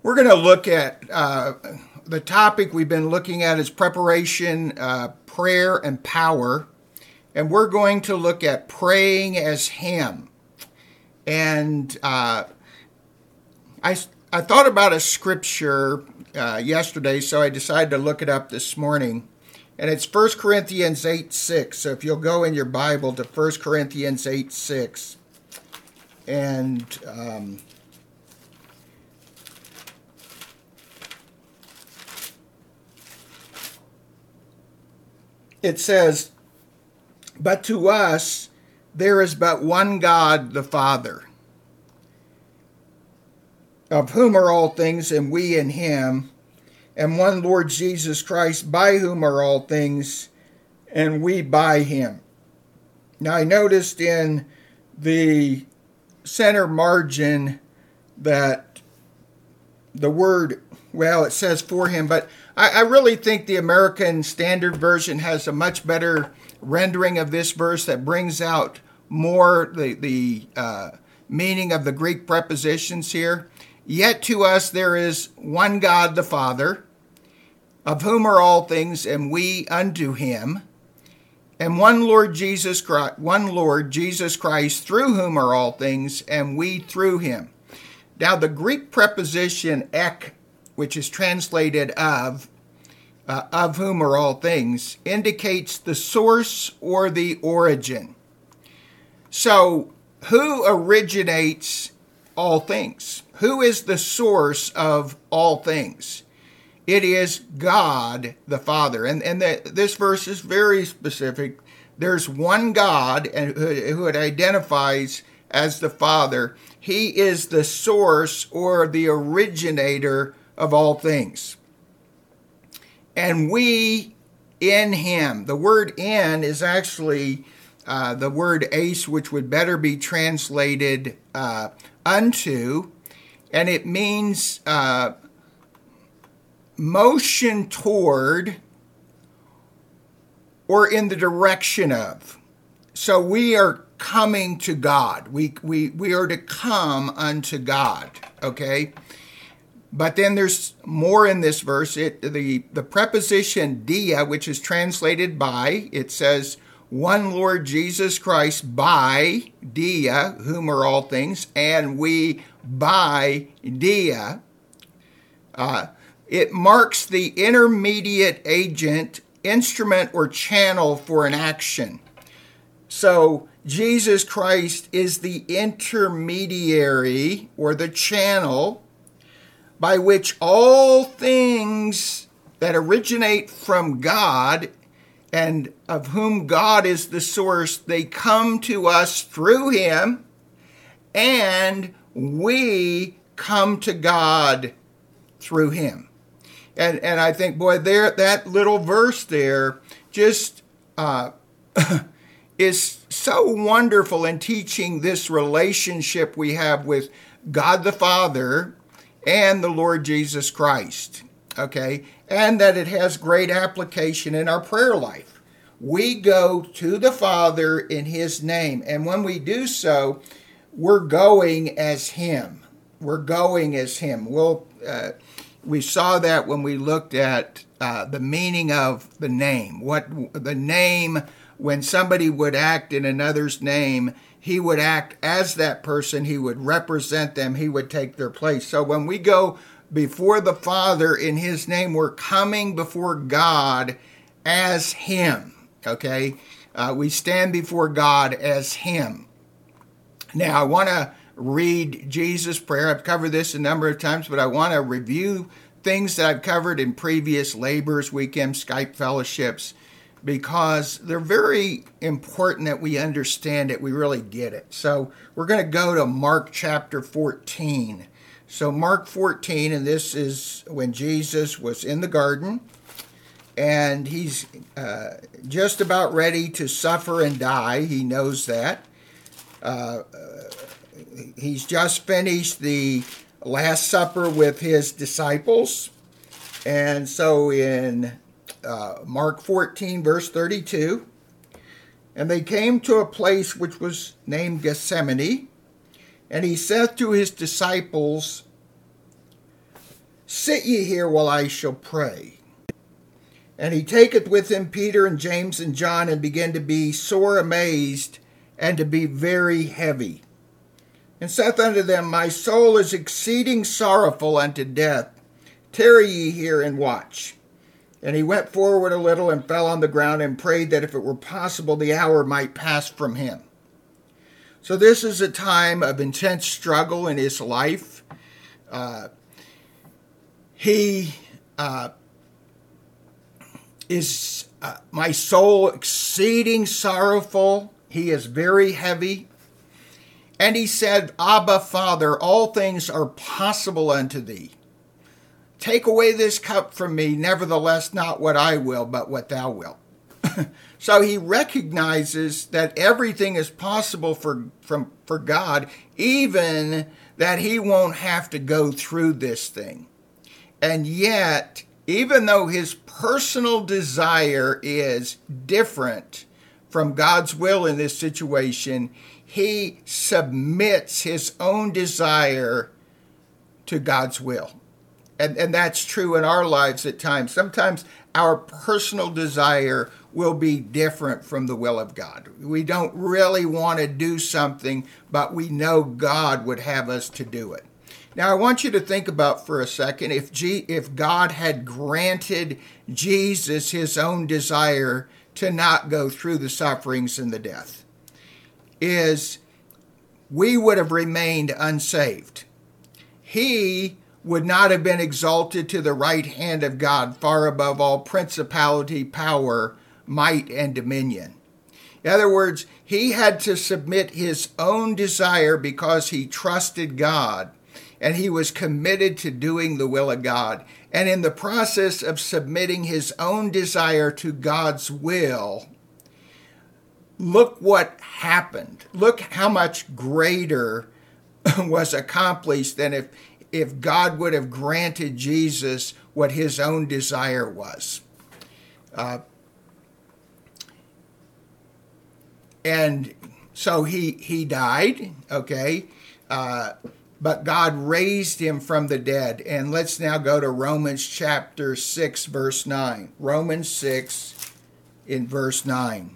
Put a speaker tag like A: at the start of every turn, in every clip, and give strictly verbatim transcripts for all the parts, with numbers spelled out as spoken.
A: We're going to look at uh, the topic we've been looking at is preparation, uh, prayer, and power. And we're going to look at praying as Him. And uh, I, I thought about a scripture uh, yesterday, so I decided to look it up this morning. And it's First Corinthians eight six. So if you'll go in your Bible to First Corinthians eight six. And um, it says, "But to us there is but one God, the Father, of whom are all things, and we in Him, and one Lord Jesus Christ, by whom are all things, and we by Him." Now I noticed in the center margin that the word, well, it says for Him, but I, I really think the American Standard Version has a much better rendering of this verse that brings out more the, the uh, meaning of the Greek prepositions here. "Yet to us there is one God the Father, of whom are all things, and we unto Him, and one Lord Jesus Christ, one Lord Jesus Christ, through whom are all things, and we through Him." Now the Greek preposition ek, which is translated of, uh, of whom are all things, indicates the source or the origin. So who originates all things? Who is the source of all things? It is God the Father. And, and the, this verse is very specific. There's one God and who, who it identifies as the Father. He is the source or the originator of all things. And we in Him. The word in is actually uh, the word eis, which would better be translated uh, unto. And it means uh, motion toward or in the direction of. So we are coming to God. We, we, we are to come unto God, okay? But then there's more in this verse. It, the, the preposition dia, which is translated by, it says, one Lord Jesus Christ by dia, whom are all things, and we by dia. Uh, it marks the intermediate agent, instrument, or channel for an action. So Jesus Christ is the intermediary or the channel by which all things that originate from God and of whom God is the source, they come to us through Him, and we come to God through Him. And and I think, boy, there that little verse there just uh, is so wonderful in teaching this relationship we have with God the Father and the Lord Jesus Christ, okay? And that it has great application in our prayer life. We go to the Father in His name, and when we do so, we're going as Him. We're going as Him. We'll, uh, we saw that when we looked at uh, the meaning of the name. What the name, when somebody would act in another's name, he would act as that person, he would represent them, he would take their place. So when we go before the Father in His name, we're coming before God as Him, okay? Uh, we stand before God as Him. Now, I want to read Jesus' prayer. I've covered this a number of times, but I want to review things that I've covered in previous labors, weekends, Skype fellowships, because they're very important that we understand it, we really get it. So we're going to go to Mark chapter fourteen. So Mark fourteen, and this is when Jesus was in the garden, and he's uh, just about ready to suffer and die. He knows that. Uh, he's just finished the Last Supper with His disciples. And so in Uh, Mark fourteen, verse thirty-two, "And they came to a place which was named Gethsemane, and He saith to His disciples, Sit ye here while I shall pray. And he taketh with him Peter and James and John, and began to be sore amazed, and to be very heavy. And saith unto them, My soul is exceeding sorrowful unto death. Tarry ye here and watch. And he went forward a little, and fell on the ground, and prayed that if it were possible, the hour might pass from him. So this is a time of intense struggle in his life. Uh, he uh, is, uh, my soul exceeding sorrowful. He is very heavy. And he said, Abba, Father, all things are possible unto thee. Take away this cup from me, nevertheless, not what I will, but what thou wilt. So he recognizes that everything is possible for, from, for God, even that he won't have to go through this thing. And yet, even though his personal desire is different from God's will in this situation, he submits his own desire to God's will. And, and that's true in our lives at times. Sometimes our personal desire will be different from the will of God. We don't really want to do something, but we know God would have us to do it. Now, I want you to think about for a second, if G, if God had granted Jesus his own desire to not go through the sufferings and the death, is we would have remained unsaved. He would not have been exalted to the right hand of God, far above all principality, power, might, and dominion. In other words, he had to submit his own desire because he trusted God, and he was committed to doing the will of God. And in the process of submitting his own desire to God's will, look what happened. Look how much greater was accomplished than if if God would have granted Jesus what his own desire was. Uh, and so he he died, okay, uh, but God raised him from the dead. And let's now go to Romans chapter six, verse nine. Romans six in verse nine.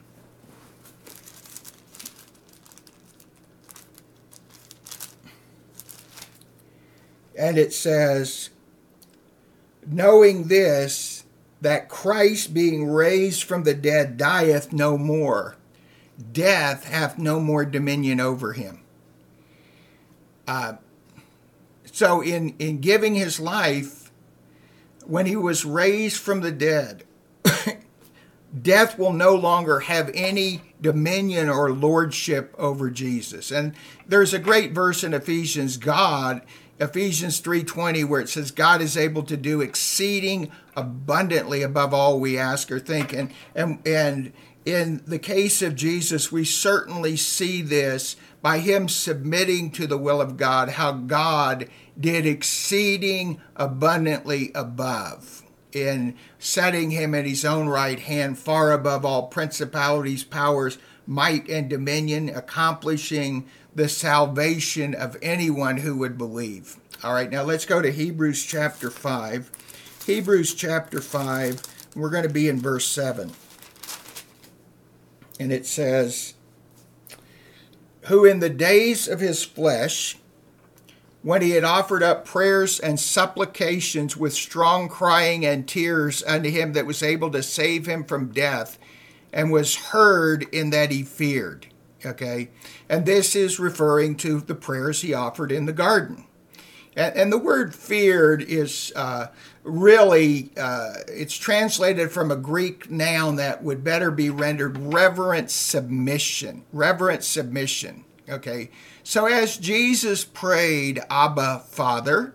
A: And it says, knowing this, that Christ being raised from the dead dieth no more. Death hath no more dominion over him. Uh, so in, in giving his life, when he was raised from the dead, death will no longer have any dominion or lordship over Jesus. And there's a great verse in Ephesians, God, Ephesians three twenty, where it says, God is able to do exceeding abundantly above all we ask or think. And, and, and in the case of Jesus, we certainly see this by him submitting to the will of God, how God did exceeding abundantly above, in setting him at his own right hand, far above all principalities, powers, might, and dominion, accomplishing the salvation of anyone who would believe. All right, now let's go to Hebrews chapter five. Hebrews chapter five, we're going to be in verse seven. And it says, who in the days of his flesh, when he had offered up prayers and supplications with strong crying and tears unto him that was able to save him from death, and was heard in that he feared. Okay, and this is referring to the prayers he offered in the garden. And, and the word feared is uh, really, uh, it's translated from a Greek noun that would better be rendered reverent submission. Reverent submission. Okay, so as Jesus prayed, Abba, Father,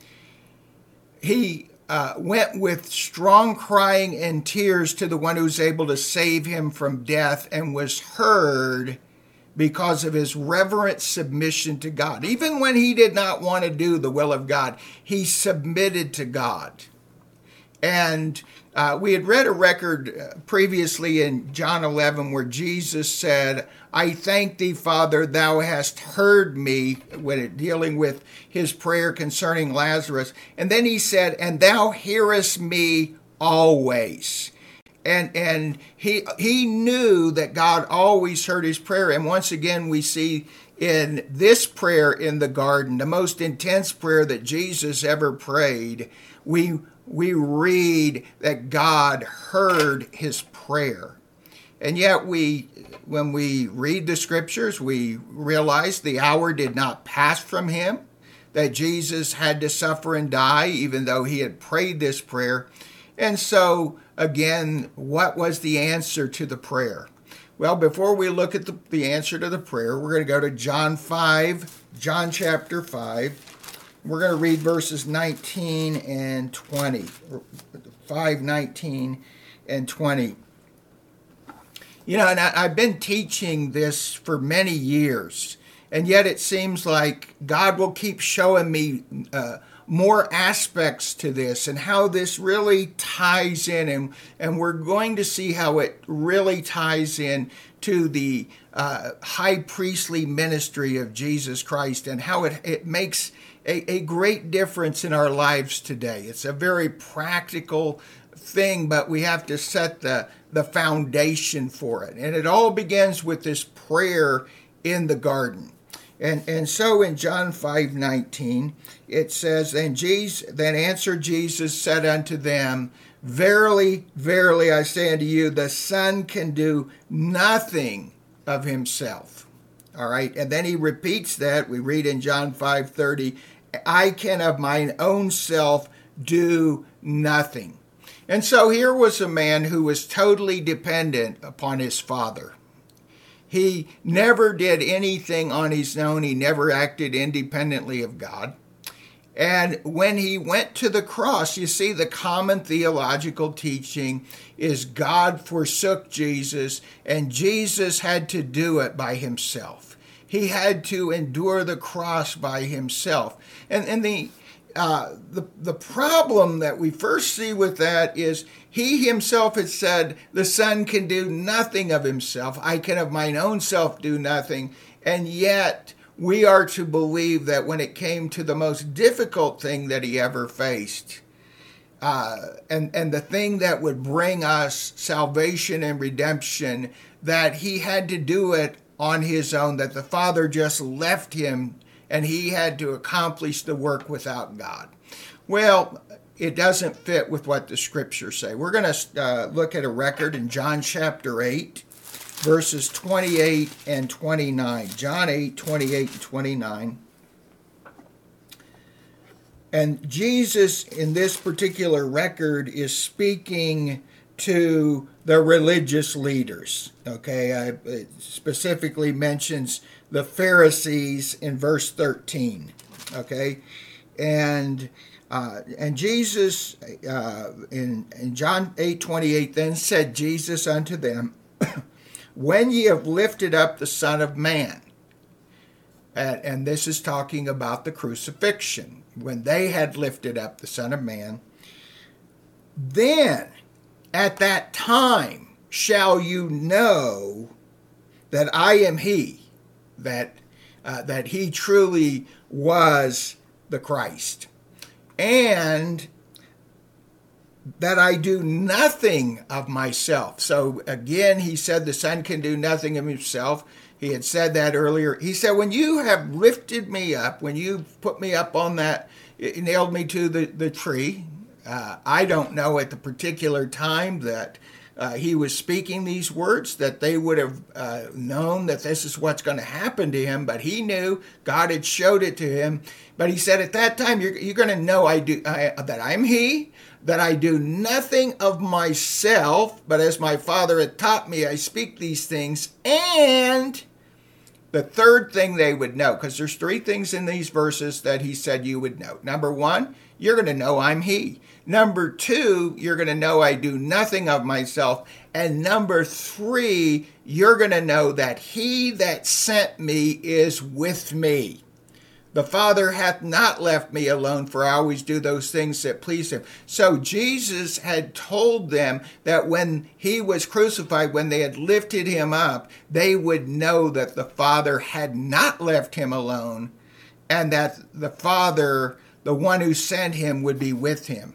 A: he uh, went with strong crying and tears to the one who was able to save him from death, and was heard because of his reverent submission to God. Even when he did not want to do the will of God, he submitted to God. And uh, we had read a record previously in John eleven where Jesus said, I thank thee, Father, thou hast heard me, when it, dealing with his prayer concerning Lazarus. And then he said, and thou hearest me always. And and he he knew that God always heard his prayer. And once again, we see in this prayer in the garden, the most intense prayer that Jesus ever prayed, we we read that God heard his prayer. And yet we, when we read the scriptures, we realize the hour did not pass from him, that Jesus had to suffer and die, even though he had prayed this prayer. And so, again, what was the answer to the prayer? Well, before we look at the, the answer to the prayer, we're going to go to John five, John chapter five. We're going to read verses nineteen and twenty, five, nineteen and twenty. You know, and I, I've been teaching this for many years, and yet it seems like God will keep showing me uh, more aspects to this and how this really ties in, and, and we're going to see how it really ties in to the uh, high priestly ministry of Jesus Christ, and how it, it makes a, a great difference in our lives today. It's a very practical thing, but we have to set the, the foundation for it. And it all begins with this prayer in the garden. And and so in John five nineteen, it says, And Jesus, then answered Jesus, said unto them, Verily, verily, I say unto you, the Son can do nothing of himself. All right, and then he repeats that. We read in John five thirty, I can of mine own self do nothing. And so here was a man who was totally dependent upon his Father. He never did anything on his own. He never acted independently of God. And when he went to the cross, you see, the common theological teaching is God forsook Jesus, and Jesus had to do it by himself. He had to endure the cross by himself. And, and the, uh, the, the problem that we first see with that is he himself had said, the Son can do nothing of himself. I can of mine own self do nothing. And yet we are to believe that when it came to the most difficult thing that he ever faced, uh, and, and the thing that would bring us salvation and redemption, that he had to do it on his own, that the Father just left him and he had to accomplish the work without God. Well, it doesn't fit with what the scriptures say. We're going to uh, look at a record in John chapter eight, verses twenty-eight and twenty-nine. John eight, twenty-eight and twenty-nine. And Jesus, in this particular record, is speaking to the religious leaders. Okay, I, it specifically mentions the Pharisees in verse thirteen. Okay, and uh, and Jesus uh, in in John eight twenty-eight, then said Jesus unto them, When ye have lifted up the Son of Man, and, and this is talking about the crucifixion, when they had lifted up the Son of Man, then at that time shall you know that I am he, that uh, that he truly was the Christ, and that I do nothing of myself. So again, he said the Son can do nothing of himself. He had said that earlier. He said, when you have lifted me up, when you put me up on that, nailed me to the, the tree, uh, I don't know at the particular time that uh, he was speaking these words, that they would have uh, known that this is what's going to happen to him, but he knew. God had showed it to him. But he said, at that time, you're, you're going to know I do I, that I'm he, that I do nothing of myself, but as my Father had taught me, I speak these things. And the third thing they would know, because there's three things in these verses that he said you would know. Number one, you're going to know I'm he. Number two, you're going to know I do nothing of myself. And number three, you're going to know that he that sent me is with me. The Father hath not left me alone, for I always do those things that please him. So Jesus had told them that when he was crucified, when they had lifted him up, they would know that the Father had not left him alone, and that the Father, the one who sent him, would be with him.